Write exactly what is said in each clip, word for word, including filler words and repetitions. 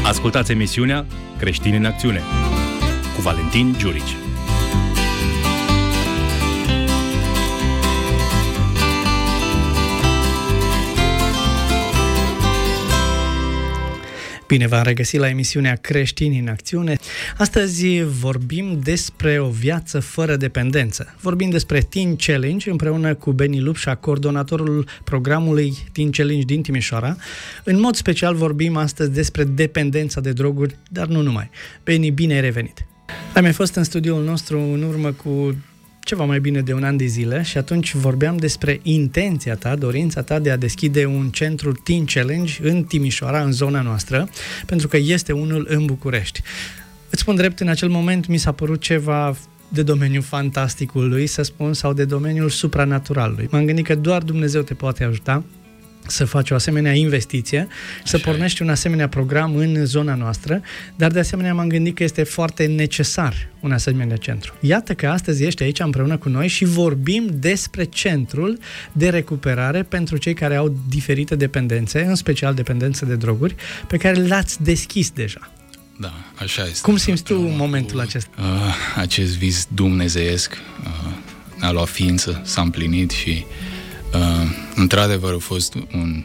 Ascultați emisiunea Creștini în Acțiune cu Valentin Giurici. Bine v-am regăsit la emisiunea Creștini în Acțiune. Astăzi vorbim despre o viață fără dependență. Vorbim despre Teen Challenge împreună cu Beni Lupșa, coordonatorul programului Teen Challenge din Timișoara. În mod special vorbim astăzi despre dependența de droguri, dar nu numai. Beni, bine ai revenit! Ai mai fost în studioul nostru în urmă cu ceva mai bine de un an de zile și atunci vorbeam despre intenția ta, dorința ta de a deschide un centru Teen Challenge în Timișoara, în zona noastră, pentru că este unul în București. Îți spun drept, în acel moment mi s-a părut ceva de domeniul fantasticului, să spun, sau de domeniul supranaturalului. M-am gândit că doar Dumnezeu te poate ajuta să faci o asemenea investiție, să pornești un asemenea program în zona noastră, dar de asemenea m-am gândit că este foarte necesar un asemenea centru. Iată că astăzi ești aici împreună cu noi și vorbim despre centrul de recuperare pentru cei care au diferite dependențe, în special dependențe de droguri, pe care l-ați deschis deja. Da, așa este. Cum simți tu uh, momentul acesta? Uh, acest vis dumnezeiesc uh, a luat ființă, s-a împlinit și Uh, într-adevăr a fost un,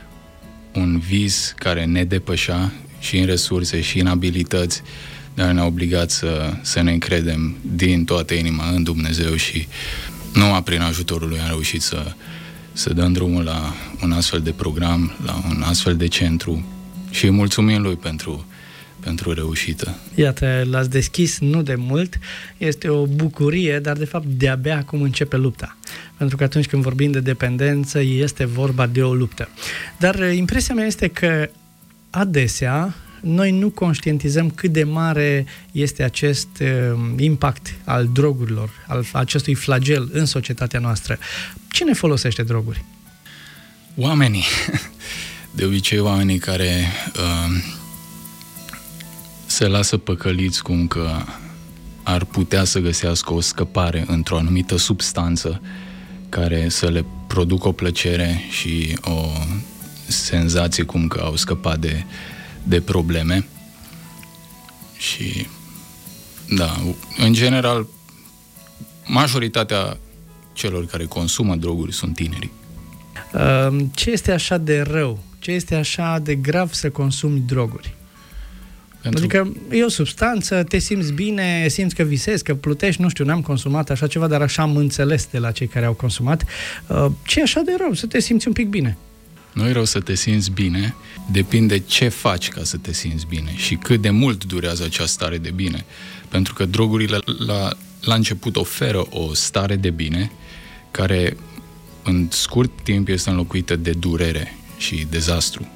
un vis care ne depășea și în resurse și în abilități, dar ne-a obligat să, să ne încredem din toată inima în Dumnezeu și numai prin ajutorul Lui am reușit să, să dăm drumul la un astfel de program, la un astfel de centru și mulțumim Lui pentru pentru reușită. Iată, l-ați deschis nu de mult, este o bucurie, dar de fapt de-abia acum începe lupta. Pentru că atunci când vorbim de dependență, este vorba de o luptă. Dar impresia mea este că adesea noi nu conștientizăm cât de mare este acest uh, impact al drogurilor, al acestui flagel în societatea noastră. Cine folosește droguri? Oamenii. De obicei oamenii care uh, se lasă păcăliți cum că ar putea să găsească o scăpare într-o anumită substanță care să le producă o plăcere și o senzație cum că au scăpat de, de probleme. Și, da, în general, majoritatea celor care consumă droguri sunt tineri. Ce este așa de rău? Ce este așa de grav să consumi droguri? Pentru... Adică e o substanță, te simți bine, simți că visezi, că plutești, nu știu, n-am consumat așa ceva, dar așa am înțeles de la cei care au consumat. Ce e așa de rău? Să te simți un pic bine. Nu e rău să te simți bine, depinde ce faci ca să te simți bine și cât de mult durează această stare de bine. Pentru că drogurile la, la început oferă o stare de bine care în scurt timp este înlocuită de durere și dezastru.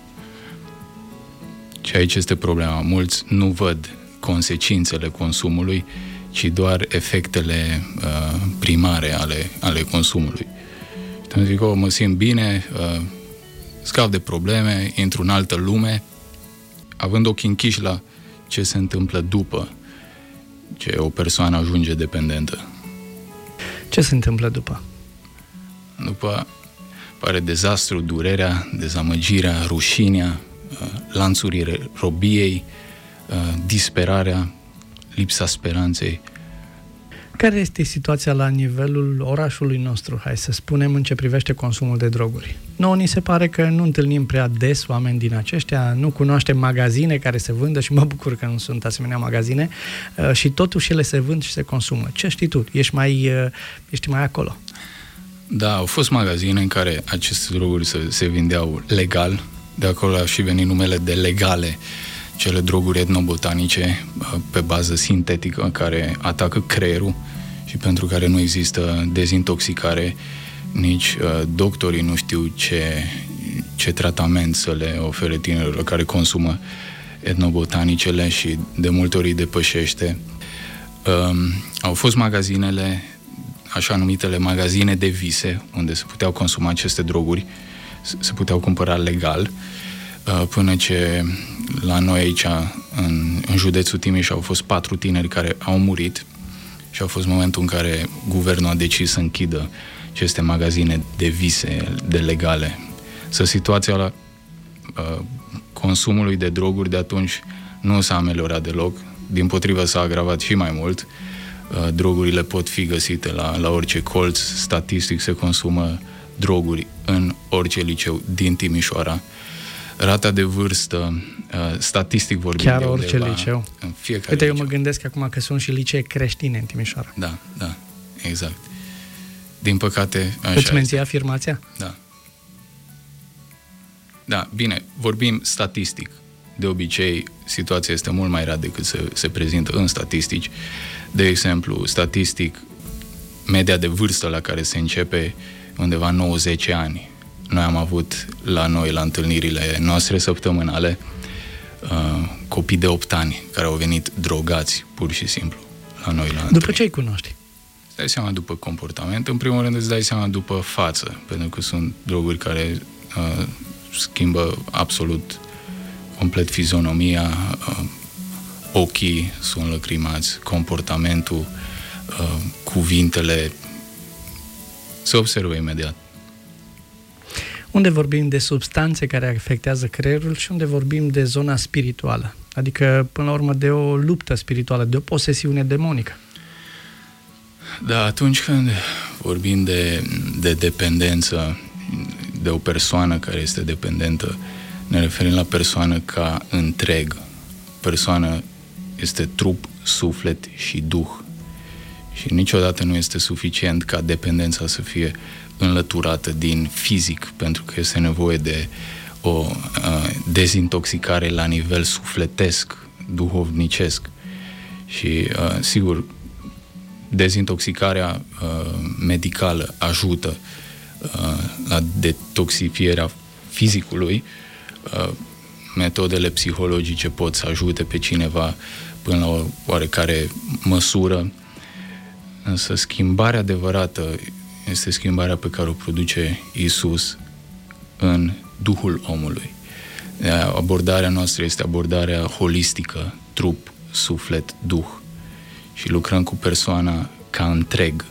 Și aici este problema. Mulți nu văd consecințele consumului, ci doar efectele uh, primare ale, ale consumului. Atunci zic, oh, mă simt bine, uh, scap de probleme, intru în altă lume, având ochii închiși la ce se întâmplă după ce o persoană ajunge dependentă. Ce se întâmplă după? După apare dezastru, durerea, dezamăgirea, rușinea, lanțurile robiei, disperarea, lipsa speranței. Care este situația la nivelul orașului nostru, hai să spunem, în ce privește consumul de droguri? Nouă ni se pare că nu întâlnim prea des oameni din aceștia, nu cunoaștem magazine care se vândă și mă bucur că nu sunt asemenea magazine și totuși ele se vând și se consumă. Ce știi tu? Ești mai, ești mai acolo? Da, au fost magazine în care aceste droguri se, se vindeau legal. De acolo a și venit numele de legale, cele droguri etnobotanice pe bază sintetică care atacă creierul și pentru care nu există dezintoxicare, nici uh, doctorii nu știu ce, ce tratament să le ofere tinerilor care consumă etnobotanicele și de multe ori îi depășește. Uh, au fost magazinele, așa numitele magazine de vise, unde se puteau consuma aceste droguri, se puteau cumpăra legal, până ce la noi aici, în, în județul Timiș, au fost patru tineri care au murit și a fost momentul în care guvernul a decis să închidă aceste magazine de vise, de legale. Să situația la uh, consumului de droguri de atunci nu s-a ameliorat deloc, dimpotrivă s-a agravat și mai mult. Drogurile pot fi găsite la, la orice colț, statistic se consumă droguri în orice liceu din Timișoara. Rata de vârstă, statistic vorbind, chiar orice liceu. În fiecare Uite, liceu. eu mă gândesc acum că sunt și licee creștine în Timișoara. Da, da, exact. Din păcate, așa Îți menții este. afirmația? Da. Da, bine, vorbim statistic. De obicei, situația este mult mai rea decât se, se prezintă în statistici. De exemplu, statistic, media de vârstă la care se începe undeva nouă zece ani. Noi am avut la noi, la întâlnirile noastre săptămânale, uh, copii de opt ani care au venit drogați, pur și simplu, la noi. La după ce îi cunoști? Îți dai seama după comportament. În primul rând îți dai seama după față, pentru că sunt droguri care uh, schimbă absolut complet fizionomia, uh, ochii sunt lăcrimați, comportamentul, uh, cuvintele se observă imediat. Unde vorbim de substanțe care afectează creierul și unde vorbim de zona spirituală? Adică, până la urmă, de o luptă spirituală, de o posesiune demonică. Da, atunci când vorbim de, de dependență, de o persoană care este dependentă, ne referim la persoană ca întreg. Persoană este trup, suflet și duh. Și niciodată nu este suficient ca dependența să fie înlăturată din fizic, pentru că este nevoie de o uh, dezintoxicare la nivel sufletesc, duhovnicesc. Și, uh, sigur, dezintoxicarea uh, medicală ajută uh, la detoxifierea fizicului. Uh, metodele psihologice pot să ajute pe cineva până la o oarecare măsură, însă schimbarea adevărată este schimbarea pe care o produce Iisus în Duhul omului. Abordarea noastră este abordarea holistică, trup, suflet, duh. Și lucrăm cu persoana ca întreg.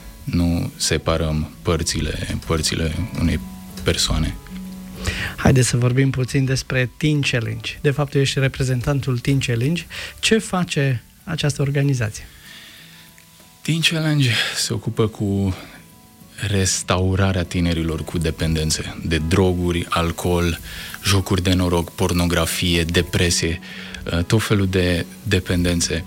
Nu separăm părțile, părțile unei persoane. Haideți să vorbim puțin despre Teen Challenge. De fapt, ești reprezentantul Teen Challenge. Ce face această organizație? Teen Challenge se ocupă cu restaurarea tinerilor cu dependențe de droguri, alcool, jocuri de noroc, pornografie, depresie, tot felul de dependențe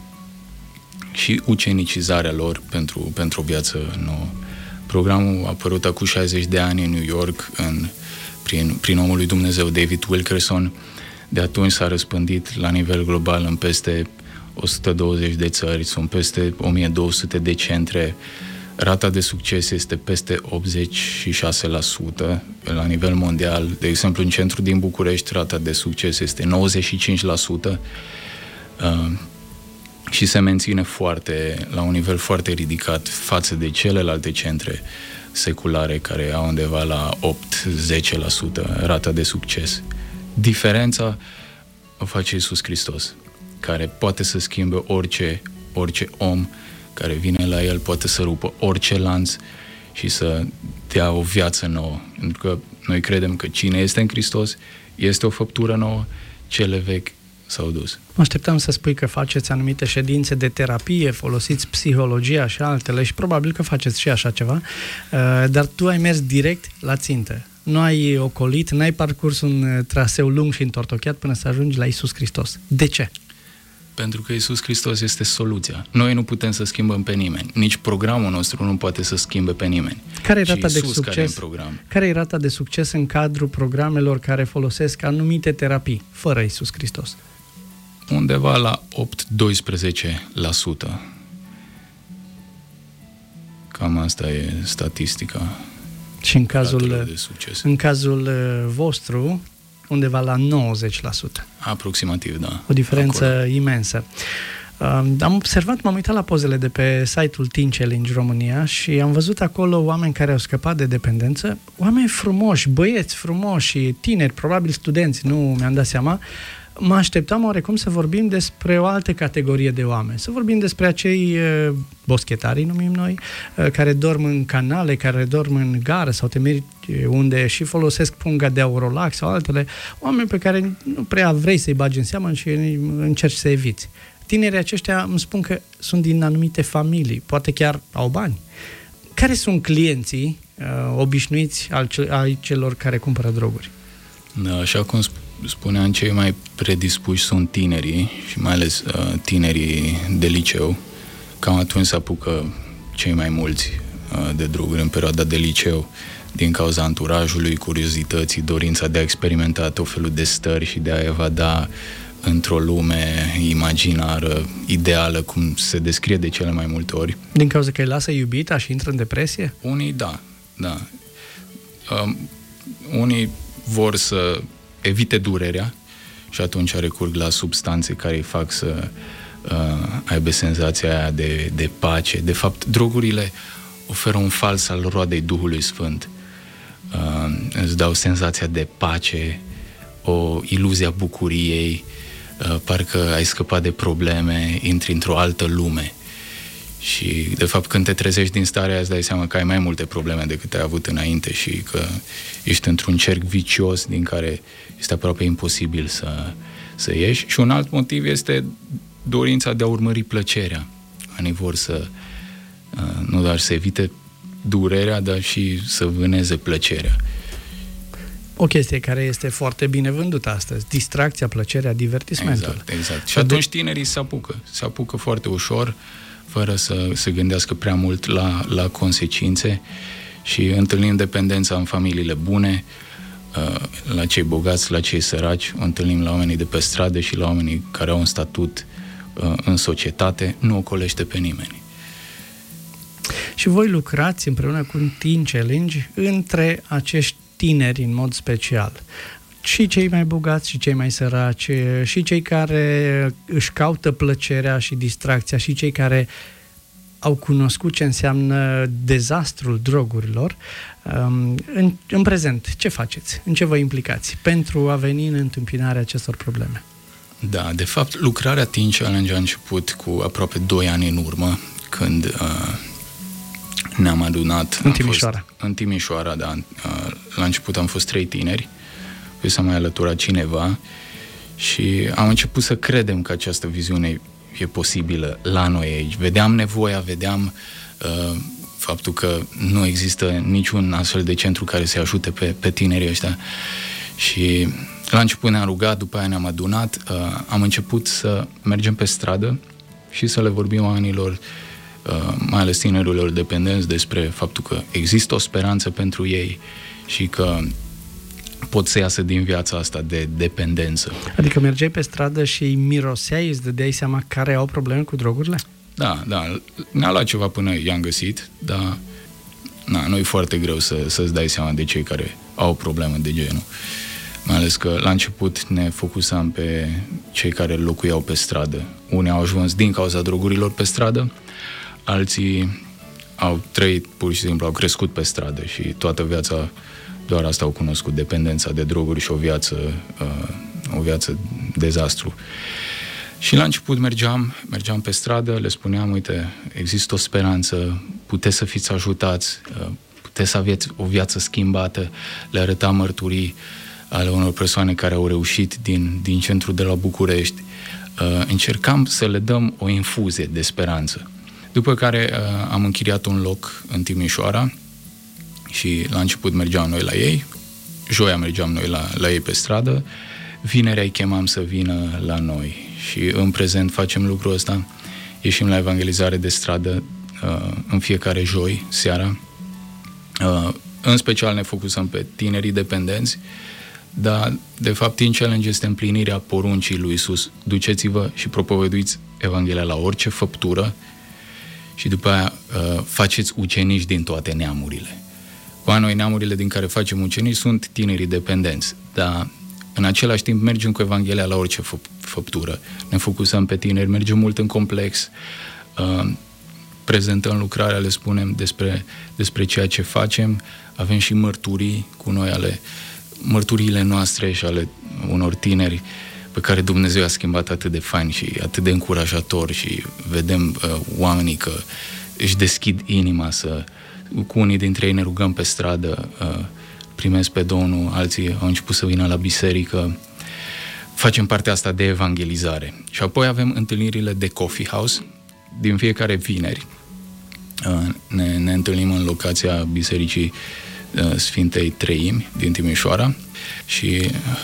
și ucenicizarea lor pentru, pentru o viață nouă. Programul a apărut acum șaizeci de ani în New York, în, prin, prin omul lui Dumnezeu David Wilkerson. De atunci s-a răspândit la nivel global în peste o sută douăzeci de țări, sunt peste o mie două sute de centre. Rata de succes este peste optzeci și șase la sută la nivel mondial. De exemplu, în centru din București, rata de succes este nouăzeci și cinci la sută uh, și se menține foarte, la un nivel foarte ridicat față de celelalte centre seculare care au undeva la opt la zece la sută rata de succes. Diferența o face Iisus Hristos, care poate să schimbe orice, orice om care vine la El, poate să rupă orice lanț și să dea o viață nouă. Pentru că noi credem că cine este în Hristos este o făptură nouă, cele vechi s-au dus. Mă așteptam să spui că faceți anumite ședințe de terapie, folosiți psihologia și altele și probabil că faceți și așa ceva, dar tu ai mers direct la țintă. Nu ai ocolit, n-ai parcurs un traseu lung și întortocheat până să ajungi la Iisus Hristos. De ce? Pentru că Iisus Hristos este soluția. Noi nu putem să schimbăm pe nimeni. Nici programul nostru nu poate să schimbe pe nimeni. Care e rata de succes? Care e, în program. Care e rata de succes în cadrul programelor care folosesc anumite terapii, fără Iisus Hristos? Undeva la opt la doisprezece la sută. Cam asta e statistica. Și în cazul, de succes. în cazul vostru, undeva la nouăzeci la sută. Aproximativ, da. O diferență acolo. imensă. Am observat, m-am uitat la pozele de pe site-ul Teen Challenge România și am văzut acolo oameni care au scăpat de dependență, oameni frumoși, băieți frumoși, tineri, probabil studenți, nu mi-am dat seama, Mă așteptam oarecum să vorbim despre o altă categorie de oameni, să vorbim despre acei boschetari, numim noi, care dorm în canale, care dorm în gară sau temeri unde și folosesc punga de Aurolac sau altele, oameni pe care nu prea vrei să-i bagi în seamă și încerci să eviți. Tinerii aceștia îmi spun că sunt din anumite familii, poate chiar au bani. Care sunt clienții uh, obișnuiți al, ce- al celor care cumpără droguri? Da, așa cum spuneam, cei mai predispuși sunt tinerii și mai ales uh, tinerii de liceu. Cam atunci se apucă cei mai mulți uh, de droguri în perioada de liceu, din cauza anturajului, curiozității, dorința de a experimenta tot felul de stări și de a evada într-o lume imaginară, ideală, cum se descrie de cele mai multe ori. Din cauza că îi lasă iubita și intră în depresie? Unii, da, da. Um, unii vor să evite durerea și atunci recurg la substanțe care îi fac să uh, aibă senzația aia de, de pace. De fapt, drogurile oferă un fals al roadei Duhului Sfânt. Uh, îți dau senzația de pace, o iluzie a bucuriei, uh, parcă ai scăpat de probleme, intri într-o altă lume. Și, de fapt, când te trezești din starea aia, îți dai seama că ai mai multe probleme decât ai avut înainte și că ești într-un cerc vicios din care este aproape imposibil să, să ieși. Și un alt motiv este dorința de a urmări plăcerea. Oamenii vor să, nu doar să evite durerea, dar și să vâneze plăcerea. O chestie care este foarte bine vândută astăzi, distracția, plăcerea, divertismentul. Exact, exact. Și atunci tinerii se apucă, se apucă foarte ușor, fără să se gândească prea mult la, la consecințe și întâlnim dependența în familiile bune, la cei bogați, la cei săraci, o întâlnim la oamenii de pe stradă și la oamenii care au un statut în societate, nu ocolește pe nimeni. Și voi lucrați împreună cu un Teen Challenge între acești tineri în mod special. Și cei mai bogați și cei mai săraci, și cei care își caută plăcerea și distracția, și cei care au cunoscut ce înseamnă dezastrul drogurilor. În, în prezent, ce faceți? În ce vă implicați pentru a veni în întâmpinarea acestor probleme? Da, de fapt, lucrarea Teen Challenge a început cu aproape doi ani în urmă, când uh, ne-am adunat. În Timișoara. Fost, în Timișoara, da. Uh, la început am fost trei tineri, păi s-a mai alăturat cineva și am început să credem că această viziune e posibilă la noi aici. Vedeam nevoia, vedeam uh, faptul că nu există niciun astfel de centru care să-i ajute pe, pe tinerii ăștia. Și la început ne-am rugat, după aia ne-am adunat, uh, am început să mergem pe stradă și să le vorbim oamenilor, uh, mai ales tinerilor dependenți, despre faptul că există o speranță pentru ei și că pot să iasă din viața asta de dependență. Adică mergeai pe stradă și îi miroseai, îți dădeai seama care au probleme cu drogurile? Da, da. Ne-a luat ceva până i-am găsit, dar na, nu e foarte greu să, să-ți dai seama de cei care au probleme de genul. Mai ales că la început ne focusam pe cei care locuiau pe stradă. Unii au ajuns din cauza drogurilor pe stradă, alții au trăit, pur și simplu, au crescut pe stradă și toată viața doar asta au cunoscut, dependența de droguri și o viață, uh, o viață dezastru. Și la început mergeam, mergeam pe stradă, le spuneam, uite, există o speranță, puteți să fiți ajutați, uh, puteți să aveți o viață schimbată, le arătam mărturii ale unor persoane care au reușit din, din centrul de la București. Uh, încercam să le dăm o infuzie de speranță. După care uh, am închiriat un loc în Timișoara și la început mergeam noi la ei, joia mergeam noi la, la ei pe stradă, vinerea îi chemam să vină la noi și în prezent facem lucrul ăsta, ieșim la evangelizare de stradă uh, în fiecare joi, seara, uh, în special ne focusăm pe tinerii dependenți, dar de fapt Teen Challenge este împlinirea poruncii lui Iisus, duceți-vă și propovăduiți Evanghelia la orice făptură și după aia uh, faceți ucenici din toate neamurile. Cu noi neamurile din care facem ucenici sunt tinerii dependenți, dar în același timp mergem cu Evanghelia la orice fă, făptură. Ne focusăm pe tineri, mergem mult în complex, uh, prezentăm lucrarea, le spunem despre, despre ceea ce facem, avem și mărturii cu noi, ale mărturiile noastre și ale unor tineri pe care Dumnezeu a schimbat atât de fain și atât de încurajator și vedem uh, oamenii că își deschid inima să... Cu unii dintre ei ne rugăm pe stradă, uh, primesc pe Domnul, alții au început să vină la biserică. Facem partea asta de evangelizare. Și apoi avem întâlnirile de coffee house din fiecare vineri. Uh, ne, ne întâlnim în locația Bisericii uh, Sfintei Treimi din Timișoara și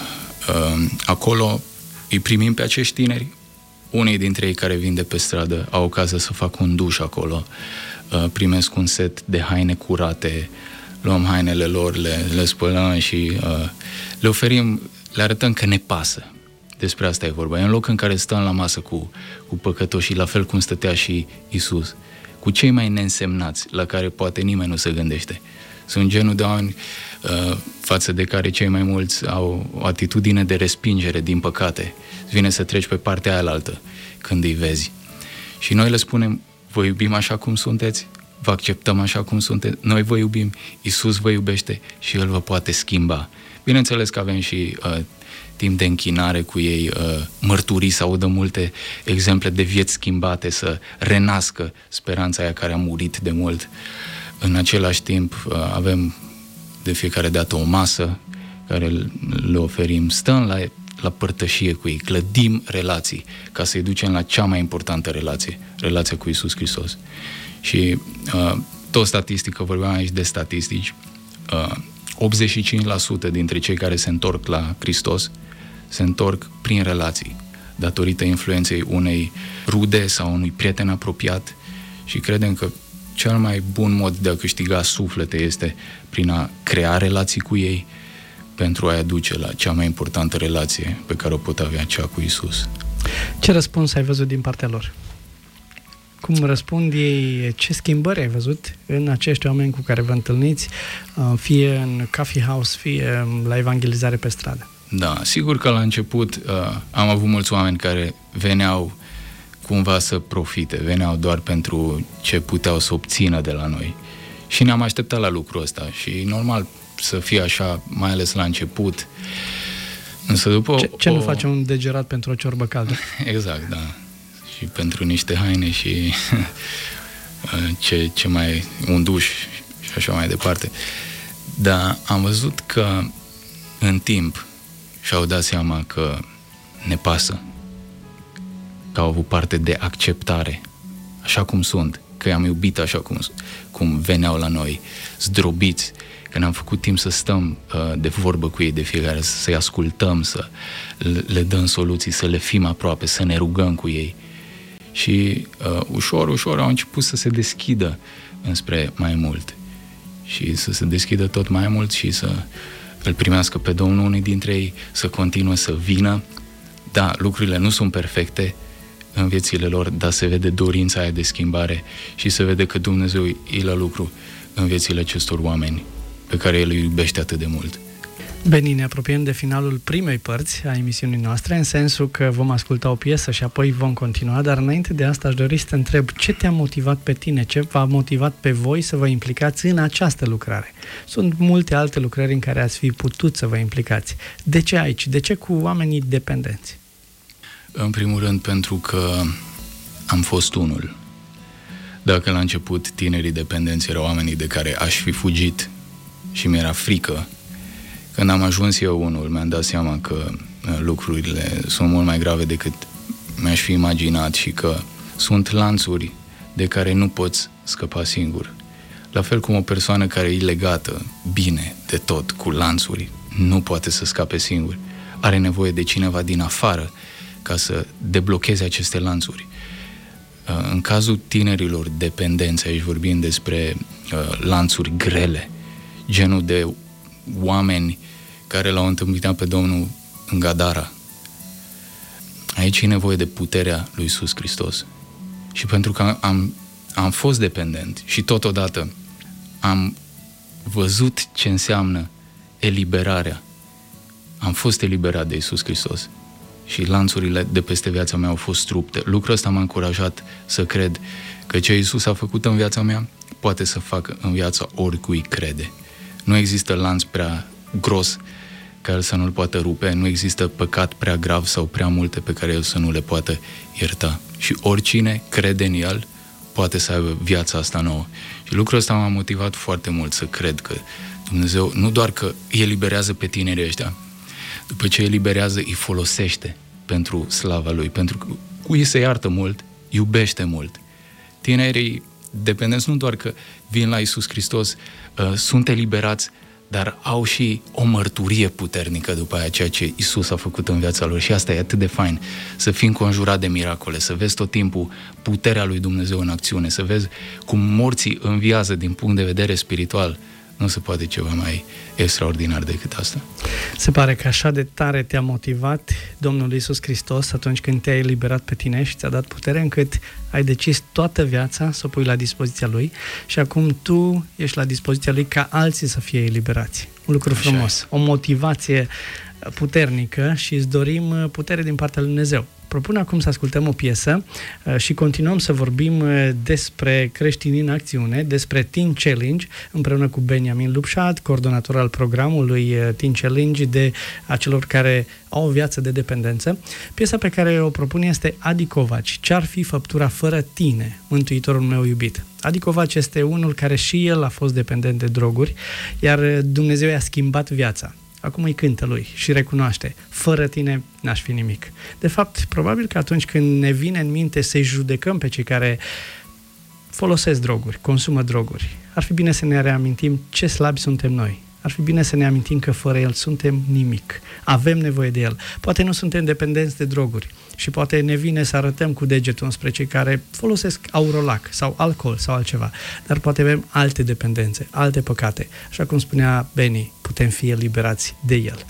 uh, acolo îi primim pe acești tineri. Unii dintre ei care vin de pe stradă au ocazia să facă un duș acolo, uh, primesc un set de haine curate, luăm hainele lor, le, le spălăm și uh, le oferim, le arătăm că ne pasă. Despre asta e vorba. E un loc în care stăm la masă cu, cu păcătoșii, la fel cum stătea și Iisus, cu cei mai neînsemnați, la care poate nimeni nu se gândește. Sunt genul de oameni uh, față de care cei mai mulți au o atitudine de respingere, din păcate. Îți vine să treci pe partea aia altă când îi vezi. Și noi le spunem, vă iubim așa cum sunteți, vă acceptăm așa cum sunteți, noi vă iubim, Iisus vă iubește și El vă poate schimba. Bineînțeles că avem și uh, timp de închinare cu ei, uh, mărturii, să audă multe exemple de vieți schimbate, să renască speranța aia care a murit de mult. În același timp uh, avem de fiecare dată o masă care le oferim, stăm la, la părtășie cu ei, clădim relații ca să-i ducem la cea mai importantă relație, relația cu Iisus Hristos. Și uh, tot statistică, vorbeam aici de statistici, uh, optzeci și cinci la sută dintre cei care se întorc la Hristos se întorc prin relații, datorită influenței unei rude sau unui prieten apropiat, și credem că cel mai bun mod de a câștiga suflete este prin a crea relații cu ei pentru a-i aduce la cea mai importantă relație pe care o pot avea, cea cu Iisus. Ce răspuns ai văzut din partea lor? Cum răspund ei? Ce schimbări ai văzut în acești oameni cu care vă întâlniți, fie în coffee house, fie la evangelizare pe stradă? Da, sigur că la început uh, am avut mulți oameni care veneau cumva să profite, veneau doar pentru ce puteau să obțină de la noi. Și ne-am așteptat la lucrul ăsta și normal să fie așa, mai ales la început. Însă după ce, ce o... nu face un degerat pentru o ciorbă caldă? Exact, da. Și pentru niște haine și ce, ce mai, un duș și așa mai departe. Dar am văzut că în timp și-au dat seama că ne pasă, că au avut parte de acceptare, așa cum sunt, că i-am iubit așa cum, cum veneau la noi, zdrobiți, că ne-am făcut timp să stăm uh, de vorbă cu ei de fiecare, să-i ascultăm, să le, le dăm soluții, să le fim aproape, să ne rugăm cu ei. Și uh, ușor, ușor au început să se deschidă înspre mai mult și să se deschidă tot mai mult și să îl primească pe Domnul, unii dintre ei să continue să vină. Da, lucrurile nu sunt perfecte în viețile lor, dar se vede dorința aia de schimbare și se vede că Dumnezeu e la lucru în viețile acestor oameni pe care El îi iubește atât de mult. Beni, ne apropiem de finalul primei părți a emisiunii noastre, în sensul că vom asculta o piesă și apoi vom continua, dar înainte de asta aș dori să te întreb ce te-a motivat pe tine, ce v-a motivat pe voi să vă implicați în această lucrare. Sunt multe alte lucrări în care ați fi putut să vă implicați. De ce aici? De ce cu oamenii dependenți? În primul rând pentru că am fost unul. Dacă la început tinerii dependenți erau oamenii de care aș fi fugit și mi-era frică, când am ajuns eu unul, mi-am dat seama că lucrurile sunt mult mai grave decât mi-aș fi imaginat și că sunt lanțuri de care nu poți scăpa singur. La fel cum o persoană care e legată bine de tot cu lanțuri nu poate să scape singur. Are nevoie de cineva din afară ca să deblocheze aceste lanțuri. În cazul tinerilor dependenți, aici vorbim despre lanțuri grele, genul de oameni care l-au întâmpinat pe Domnul în Gadara. Aici e nevoie de puterea lui Iisus Hristos. Și pentru că am, am fost dependent și totodată am văzut ce înseamnă eliberarea, am fost eliberat de Iisus Hristos și lanțurile de peste viața mea au fost rupte. Lucrul ăsta m-a încurajat să cred că ce Iisus a făcut în viața mea poate să facă în viața oricui crede. Nu există lanț prea gros ca El să nu-l poată rupe, nu există păcat prea grav sau prea multe pe care El să nu le poată ierta. Și oricine crede în El poate să aibă viața asta nouă. Și lucrul ăsta m-a motivat foarte mult să cred că Dumnezeu nu doar că îi eliberează pe tinerii ăștia, după ce îi eliberează, îi folosește pentru slava Lui, pentru că cu ei se iartă mult, iubește mult. Tinerii dependenți nu doar că vin la Iisus Hristos, uh, sunt eliberați, dar au și o mărturie puternică după aia, ceea ce Iisus a făcut în viața lor. Și asta e atât de fain, să fii înconjurat de miracole, să vezi tot timpul puterea lui Dumnezeu în acțiune, să vezi cum morții înviază din punct de vedere spiritual. Nu se poate ceva mai extraordinar decât asta. Se pare că așa de tare te-a motivat Domnul Iisus Hristos atunci când te-a eliberat pe tine și ți-a dat putere, încât ai decis toată viața să o pui la dispoziția Lui și acum tu ești la dispoziția Lui ca alții să fie eliberați. Un lucru așa frumos, e. O motivație puternică și îți dorim putere din partea lui Dumnezeu. Propun acum să ascultăm o piesă și continuăm să vorbim despre creștini în acțiune, despre Teen Challenge, împreună cu Beniamin Lupșat, coordonator al programului Teen Challenge de acelor care au o viață de dependență. Piesa pe care o propun este Adi Covaci, Ce-ar fi făptura fără tine, Mântuitorul meu iubit. Adi Covaci este unul care și el a fost dependent de droguri, iar Dumnezeu i-a schimbat viața. Acum îi cântă lui și recunoaște, fără tine n-aș fi nimic. De fapt, probabil că atunci când ne vine în minte să-i judecăm pe cei care folosesc droguri, consumă droguri, ar fi bine să ne reamintim ce slabi suntem noi. Ar fi bine să ne amintim că fără El suntem nimic. Avem nevoie de El. Poate nu suntem dependenți de droguri și poate ne vine să arătăm cu degetul înspre cei care folosesc Aurolac sau alcool sau altceva, dar poate avem alte dependențe, alte păcate. Așa cum spunea Beni, putem fi eliberați de El.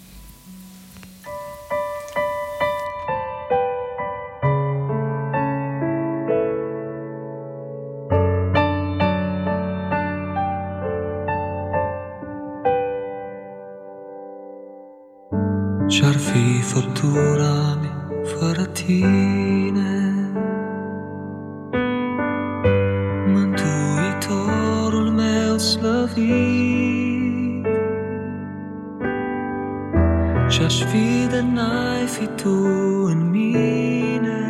Ce-ar fi făptura mea fără tine, Mântuitorul meu slăvit? Ce-aș fi de n-ai fi tu în mine?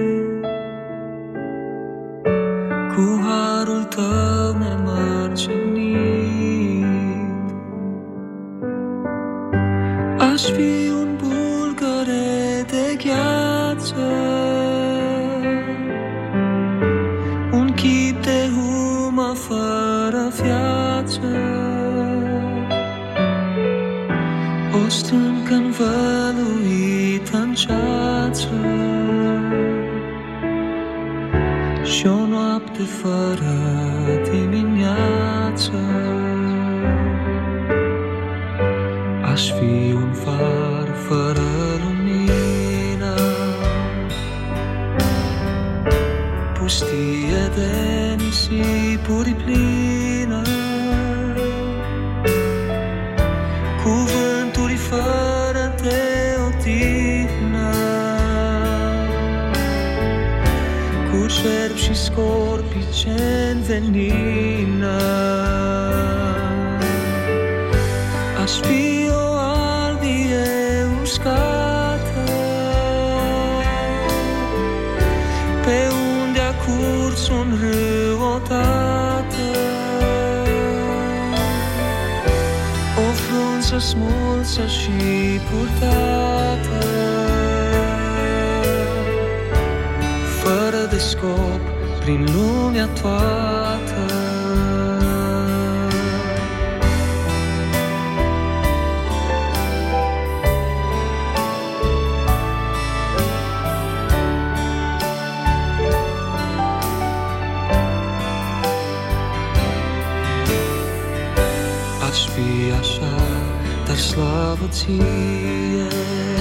Cu harul tău nemărginit aș fi un bulgăre de gheață, un chip de humă fără viață, o stâncă învăluită în ceață și o noapte fără dimineață. Aș fi un far fără lumină, pustie de nisipuri plină, cuvânturi fără de odihnă, cu cerbi și scorpii ce-n venină. Aș fi uscată, pe unde a curs un râu odată, o frunză smulsă și purtată, fără de scop prin lumea toată. Aș fi așa, dar slavă ție,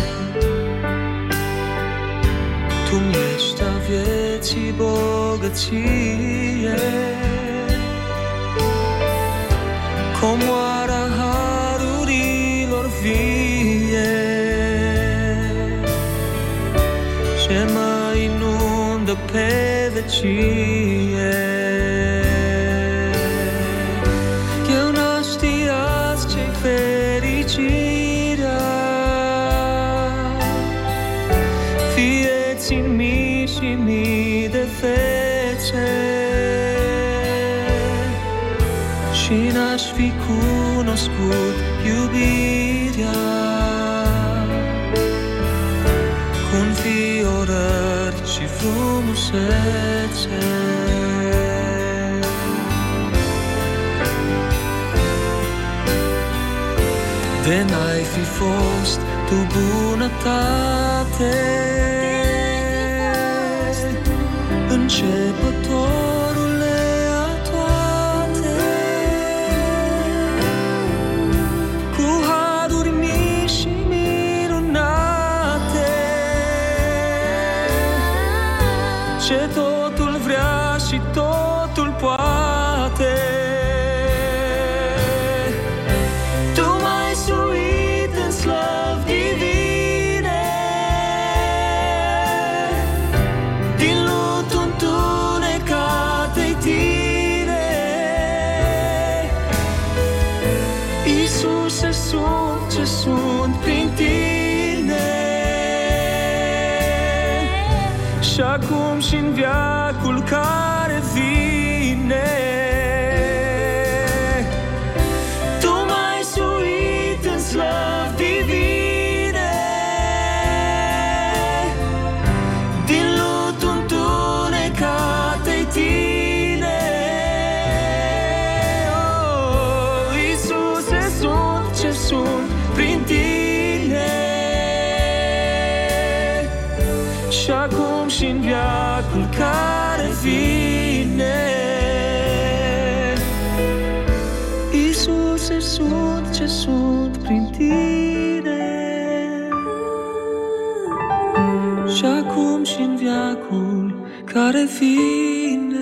Tu-mi ești a vieții bogăție, comoara harurilor vie, ce mă inundă pe vecie. Fericire fi cunoscut iubirea cu înfiorări și frumusețe. De n-ai fi fost tu bunătate, începătorule a toate, cu haruri mici și minunate, ce totul vrea și totul poate. Sunt prin tine și acum și în veacul care vine. Tu m-ai suit în slăvi divine, din lutul întunecat-ai tine. Oh, Iisuse, sunt ce sunt prin tine și acum și în veacul care vine. Iisuse, sunt ce sunt prin tine și acum și în veacul care vine.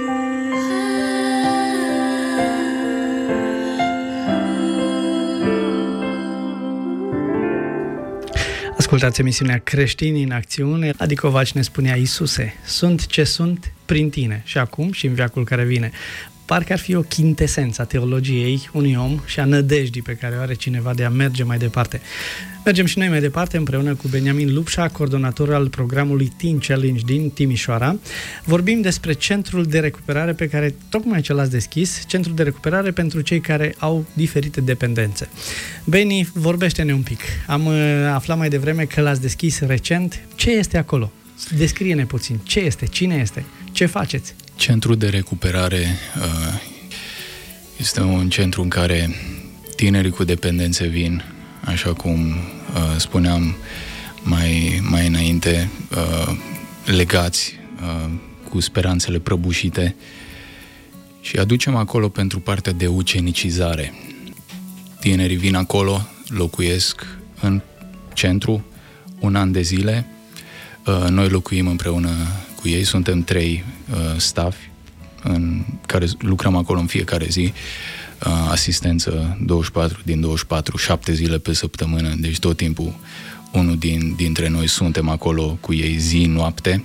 Ascultați emisiunea Creștini în Acțiune. Adi Covaci ne spunea: Iisuse, sunt ce sunt prin tine și acum și în veacul care vine. Parcă ar fi o chintesență a teologiei unui om și a nădejdii pe care o are cineva de a merge mai departe. Mergem și noi mai departe împreună cu Beniamin Lupșa, coordonator al programului Teen Challenge din Timișoara. Vorbim despre centrul de recuperare pe care tocmai ce l-ați deschis, centrul de recuperare pentru cei care au diferite dependențe. Beni, vorbește-ne un pic. Am uh, aflat mai devreme că l-ați deschis recent. Ce este acolo? Descrie-ne puțin. Ce este? Cine este? Ce faceți? Centrul de recuperare uh, este un centru în care tinerii cu dependențe vin, așa cum uh, spuneam mai, mai înainte, uh, legați, uh, cu speranțele prăbușite, și aducem acolo pentru partea de ucenicizare. Tinerii vin acolo, locuiesc în centru un an de zile, uh, noi locuim împreună cu ei, suntem trei uh, staff în care lucrăm acolo în fiecare zi, uh, asistență douăzeci și patru din douăzeci și patru, șapte zile pe săptămână, deci tot timpul unul din, dintre noi suntem acolo cu ei zi, noapte,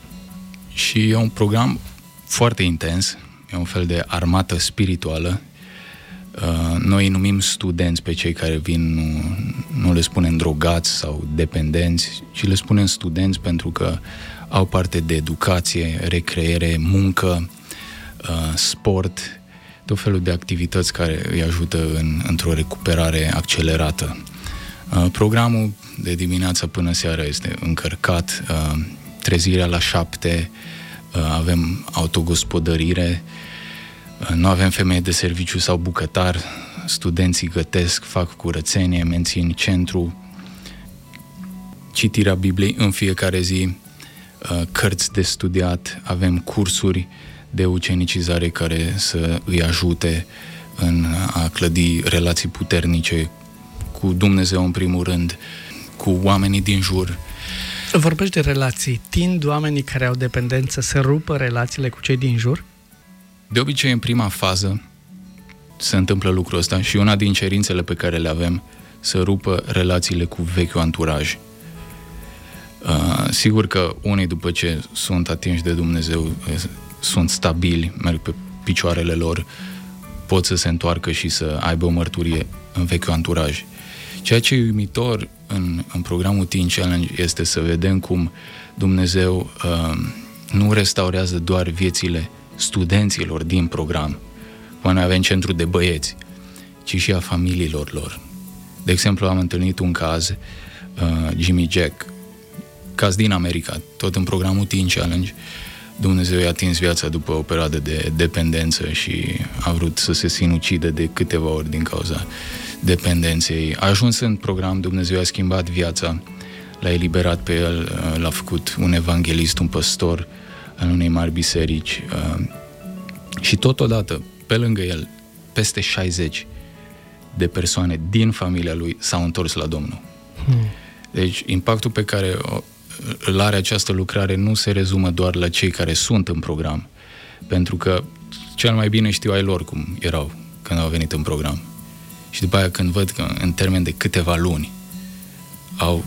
și e un program foarte intens, e un fel de armată spirituală. Uh, noi îi numim studenți pe cei care vin, nu, nu le spunem drogați sau dependenți, ci le spunem studenți pentru că au parte de educație, recreere, muncă, uh, sport, tot felul de activități care îi ajută în, într-o recuperare accelerată. Uh, programul de dimineață până seara este încărcat, uh, trezirea la șapte, uh, avem autogospodărire, uh, nu avem femeie de serviciu sau bucătar, studenții gătesc, fac curățenie, mențin centru, citirea Bibliei în fiecare zi, cărți de studiat, avem cursuri de ucenicizare care să îi ajute în a clădi relații puternice cu Dumnezeu în primul rând, cu oamenii din jur. Vorbești de relații. Tind oamenii care au dependență să rupă relațiile cu cei din jur? De obicei, în prima fază se întâmplă lucrul ăsta și una din cerințele pe care le avem, să rupă relațiile cu vechiul anturaj. Uh, sigur că unii, după ce sunt atinși de Dumnezeu, sunt stabili, merg pe picioarele lor, pot să se întoarcă și să aibă o mărturie în vechiul anturaj. Ceea ce e uimitor în, în programul Teen Challenge este să vedem cum Dumnezeu uh, nu restaurează doar viețile studenților din program. Noi avem centru de băieți, ci și a familiilor lor. De exemplu, am întâlnit un caz, uh, Jimmy Jack, caz din America, tot în programul Teen Challenge. Dumnezeu i-a atins viața după o perioadă de dependență și a vrut să se sinucidă de câteva ori din cauza dependenței. A ajuns în program, Dumnezeu a schimbat viața, l-a eliberat pe el, l-a făcut un evanghelist, un păstor al unei mari biserici. Și totodată, pe lângă el, peste șaizeci de persoane din familia lui s-au întors la Domnul. Hmm. Deci, impactul pe care îl are această lucrare nu se rezumă doar la cei care sunt în program, pentru că cel mai bine știu ai lor cum erau când au venit în program. Și după aia când văd că în termen de câteva luni au,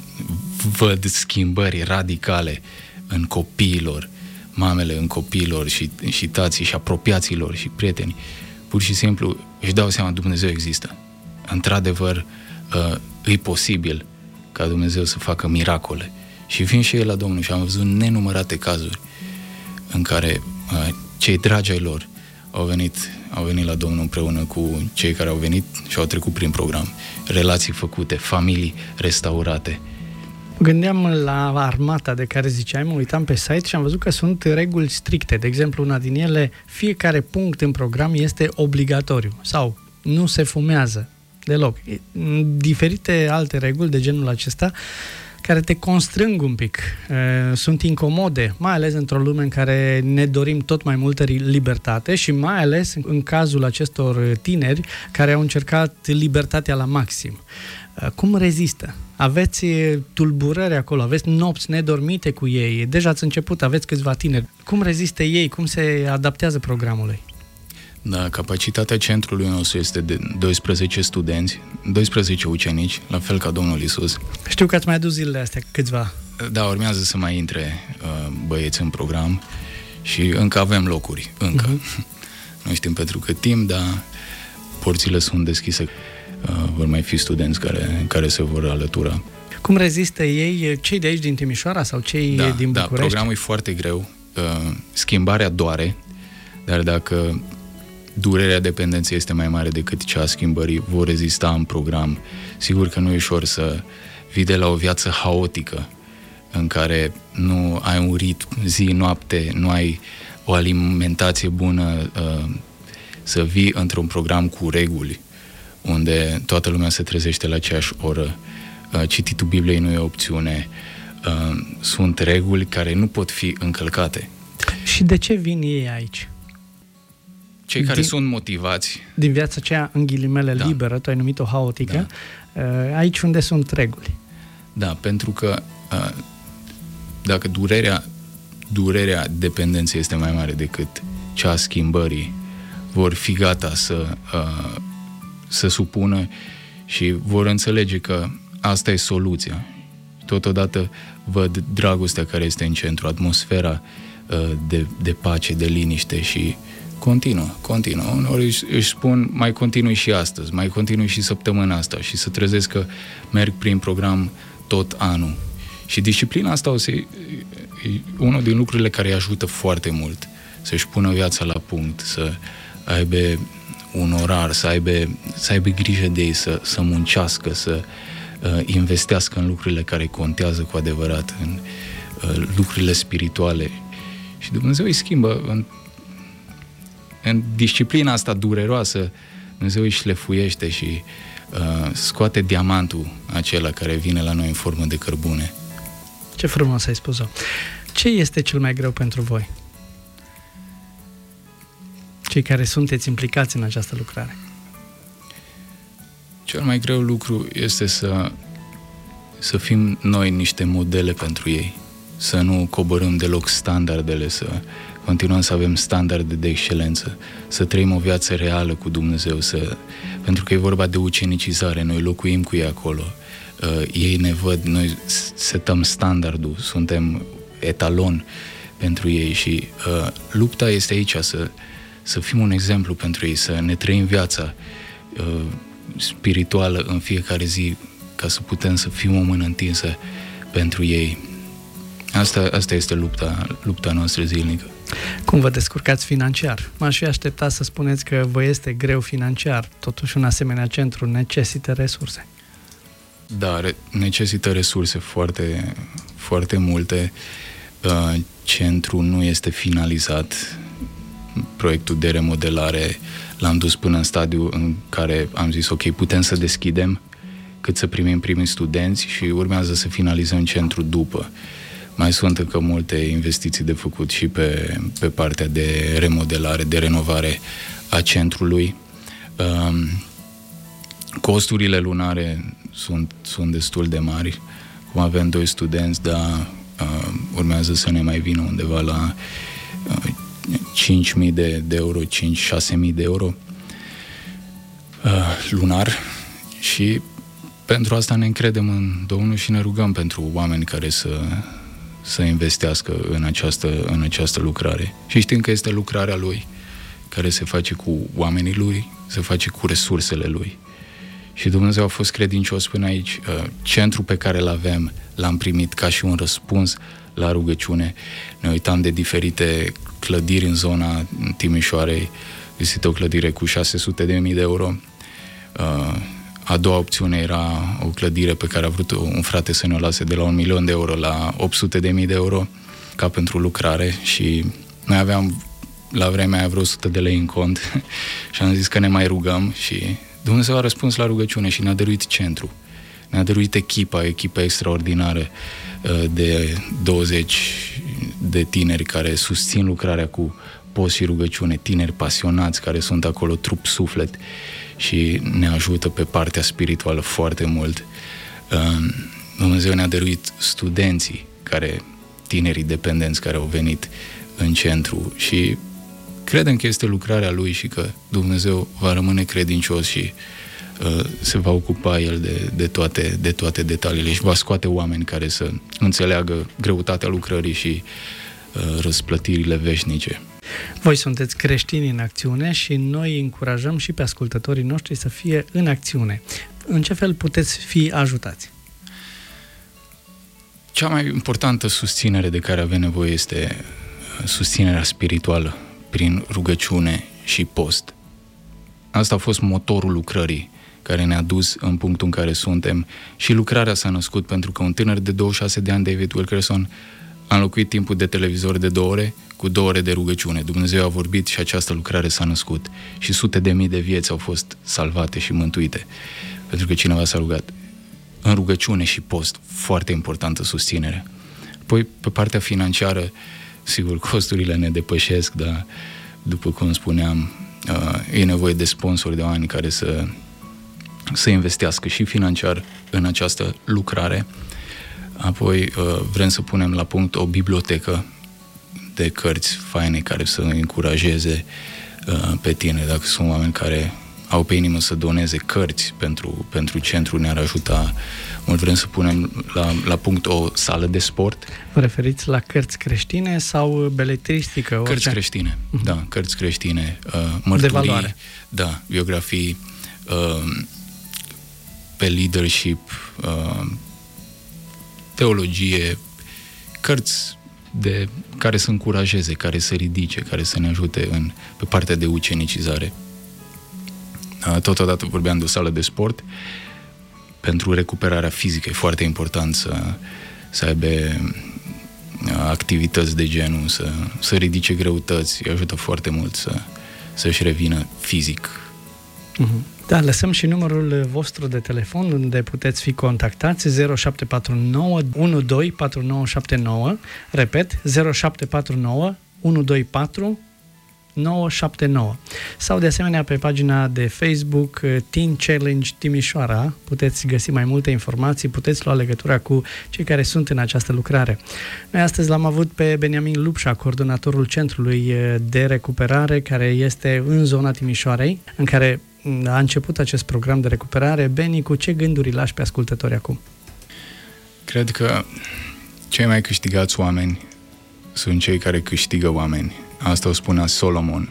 văd schimbări radicale în copiilor, mamele în copiilor și, și tații și apropiaților și prieteni, pur și simplu își dau seama, Dumnezeu există. Într-adevăr, e posibil ca Dumnezeu să facă miracole. Și vin și ei la Domnul și am văzut nenumărate cazuri în care uh, cei dragi ai lor au venit, au venit la Domnul împreună cu cei care au venit și au trecut prin program. Relații făcute, familii restaurate. Gândeam la armata de care ziceai, mă uitam pe site și am văzut că sunt reguli stricte. De exemplu, una din ele, fiecare punct în program este obligatoriu sau nu se fumează deloc. Diferite alte reguli de genul acesta care te constrâng un pic, sunt incomode, mai ales într-o lume în care ne dorim tot mai multă libertate și mai ales în cazul acestor tineri care au încercat libertatea la maxim. Cum rezistă? Aveți tulburări acolo, aveți nopți nedormite cu ei, deja ați început, aveți câțiva tineri. Cum rezistă ei? Cum se adaptează programului? Da, capacitatea centrului nostru este de doisprezece studenți, doisprezece ucenici, la fel ca Domnul Iisus. Știu că ați mai adus zilele astea câțiva. Da, urmează să mai intre uh, băieți în program și încă avem locuri, încă. Uh-huh. Nu știm pentru cât timp, dar porțile sunt deschise. Uh, vor mai fi studenți care, care se vor alătura. Cum rezistă ei, cei de aici din Timișoara sau cei da, din București? Da, programul e foarte greu. Uh, schimbarea doare, dar dacă durerea dependenței este mai mare decât cea a schimbării, vor rezista în program. Sigur că nu e ușor să vii de la o viață haotică în care nu ai un ritm zi-noapte, nu ai o alimentație bună, să vii într-un program cu reguli, unde toată lumea se trezește la aceeași oră, cititul Bibliei nu e o opțiune, sunt reguli care nu pot fi încălcate. Și de ce vin ei aici? Cei care din, sunt motivați. Din viața aceea, în ghilimele, da. liberă, tu ai numit-o haotică, da. aici unde sunt reguli. Da, pentru că dacă durerea, durerea dependenței este mai mare decât cea a schimbării, vor fi gata să, să supună și vor înțelege că asta e soluția. Totodată văd dragostea care este în centru, atmosfera de, de pace, de liniște și continuă, continuă. Uneori își, își spun, mai continui și astăzi, mai continui și săptămâna asta și să trezesc că merg prin program tot anul. Și disciplina asta o să, e unul din lucrurile care îi ajută foarte mult să-și pună viața la punct, să aibă un orar, să aibă, să aibă grijă de ei, să, să muncească, să uh, investească în lucrurile care contează cu adevărat, în uh, lucrurile spirituale. Și Dumnezeu îi schimbă în În disciplina asta dureroasă, Dumnezeu îi șlefuiește și uh, scoate diamantul acela care vine la noi în formă de cărbune. Ce frumos ai spus-o. Ce este cel mai greu pentru voi? Cei care sunteți implicați în această lucrare. Cel mai greu lucru este să, să fim noi niște modele pentru ei. Să nu coborâm deloc standardele, să continuăm să avem standarde de excelență, să trăim o viață reală cu Dumnezeu, să, pentru că e vorba de ucenicizare, noi locuim cu ei acolo, uh, ei ne văd, noi setăm standardul, suntem etalon pentru ei și uh, lupta este aici, să, să fim un exemplu pentru ei, să ne trăim viața uh, spirituală în fiecare zi, ca să putem să fim o mână întinsă pentru ei. Asta, asta este lupta, lupta noastră zilnică. Cum vă descurcați financiar? M-aș fi așteptat să spuneți că vă este greu financiar. Totuși, un asemenea centru necesită resurse. Da, re- necesită resurse foarte, foarte multe. Uh, centrul nu este finalizat. Proiectul de remodelare l-am dus până în stadiu în care am zis, ok, putem să deschidem, cât să primim primii studenți și urmează să finalizăm centrul după. Mai sunt încă multe investiții de făcut și pe, pe partea de remodelare, de renovare a centrului. Um, costurile lunare sunt, sunt destul de mari. Cum avem doi studenți, dar uh, urmează să ne mai vină undeva la uh, cinci mii de, de euro, cinci șase mii de euro uh, lunar și pentru asta ne încredem în Domnul și ne rugăm pentru oameni care să, să investească în această, în această lucrare. Și știm că este lucrarea Lui, care se face cu oamenii Lui, se face cu resursele Lui. Și Dumnezeu a fost credincios până aici. Centrul pe care îl avem, l-am primit ca și un răspuns la rugăciune. Ne uitam de diferite clădiri în zona Timișoarei. Este o clădire cu șase sute de mii de euro. A doua opțiune era o clădire pe care a vrut un frate să ne o lase de la un milion de euro la opt sute de mii de euro ca pentru lucrare și noi aveam la vremea aia vreo o sută de lei în cont și am zis că ne mai rugăm și Dumnezeu a răspuns la rugăciune și ne-a dăruit centru. Ne-a dăruit echipa, echipa extraordinară de douăzeci de tineri care susțin lucrarea cu post și rugăciune, tineri pasionați care sunt acolo trup, suflet și ne ajută pe partea spirituală foarte mult. Dumnezeu ne-a dăruit studenții, care, tinerii dependenți care au venit în centru și credem că este lucrarea Lui și că Dumnezeu va rămâne credincios și uh, se va ocupa El de, de, toate, de toate detaliile și va scoate oameni care să înțeleagă greutatea lucrării și uh, răsplătirile veșnice. Voi sunteți creștini în acțiune și noi încurajăm și pe ascultătorii noștri să fie în acțiune. În ce fel puteți fi ajutați? Cea mai importantă susținere de care avem nevoie este susținerea spirituală prin rugăciune și post. Asta a fost motorul lucrării care ne-a dus în punctul în care suntem și lucrarea s-a născut pentru că un tânăr de douăzeci și șase de ani, David Wilkerson, a înlocuit timpul de televizor de două ore cu două ore de rugăciune. Dumnezeu a vorbit și această lucrare s-a născut și sute de mii de vieți au fost salvate și mântuite pentru că cineva s-a rugat. În rugăciune și post, foarte importantă susținere. Apoi, pe partea financiară, sigur, costurile ne depășesc, dar, după cum spuneam, e nevoie de sponsori, de oameni care să, să investească și financiar în această lucrare. Apoi vrem să punem la punct o bibliotecă de cărți faine care să încurajeze pe tine. Dacă sunt oameni care au pe inimă să doneze cărți pentru, pentru centru, ne-ar ajuta mult. Vrem să punem la, la punct o sală de sport. Vă referiți la cărți creștine sau beletristică? Cărți orice? creștine, uh-huh. da, cărți creștine, uh, mărturii, de valoare. Da, biografii uh, pe leadership, uh, teologie, cărți de, care să încurajeze, care să ridice, care să ne ajute în, pe partea de ucenicizare. Totodată vorbeam de o sală de sport. Pentru recuperarea fizică e foarte important să, să aibă activități de genul, să, să ridice greutăți, îi ajută foarte mult să, să-și revină fizic. Da, lăsăm și numărul vostru de telefon unde puteți fi contactați, zero șapte patru nouă unu doi patru nouă șapte nouă, repet, zero șapte patru nouă unu doi patru nouă șapte nouă. Sau de asemenea pe pagina de Facebook Teen Challenge Timișoara puteți găsi mai multe informații, puteți lua legătura cu cei care sunt în această lucrare. Noi astăzi l-am avut pe Beniamin Lupșa, coordonatorul Centrului de Recuperare, care este în zona Timișoarei, în care a început acest program de recuperare. Beni, cu ce gânduri lași pe ascultători acum? Cred că cei mai câștigați oameni sunt cei care câștigă oameni. Asta o spunea Solomon,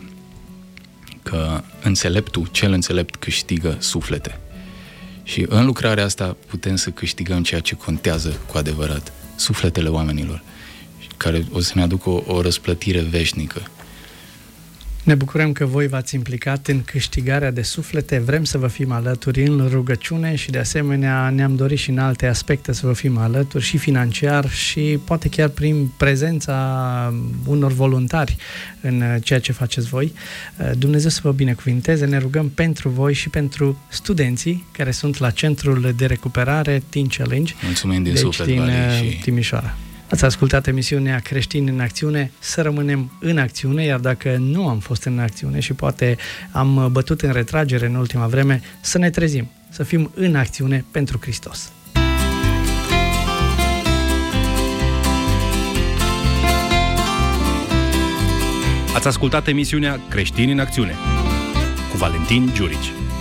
că înțeleptul, cel înțelept câștigă suflete. Și în lucrarea asta putem să câștigăm ceea ce contează cu adevărat, sufletele oamenilor. care o să ne aducă o, o răsplătire veșnică. Ne bucurăm că voi v-ați implicat în câștigarea de suflete, vrem să vă fim alături în rugăciune și de asemenea ne-am dorit și în alte aspecte să vă fim alături, și financiar și poate chiar prin prezența unor voluntari în ceea ce faceți voi. Dumnezeu să vă binecuvinteze, ne rugăm pentru voi și pentru studenții care sunt la Centrul de Recuperare Teen Challenge. Mulțumim din deci suflet, din Vali, și... Timișoara. Ați ascultat emisiunea Creștini în Acțiune, să rămânem în acțiune, iar dacă nu am fost în acțiune și poate am bătut în retragere în ultima vreme, să ne trezim, să fim în acțiune pentru Hristos. Ați ascultat emisiunea Creștini în Acțiune cu Valentin Giurici.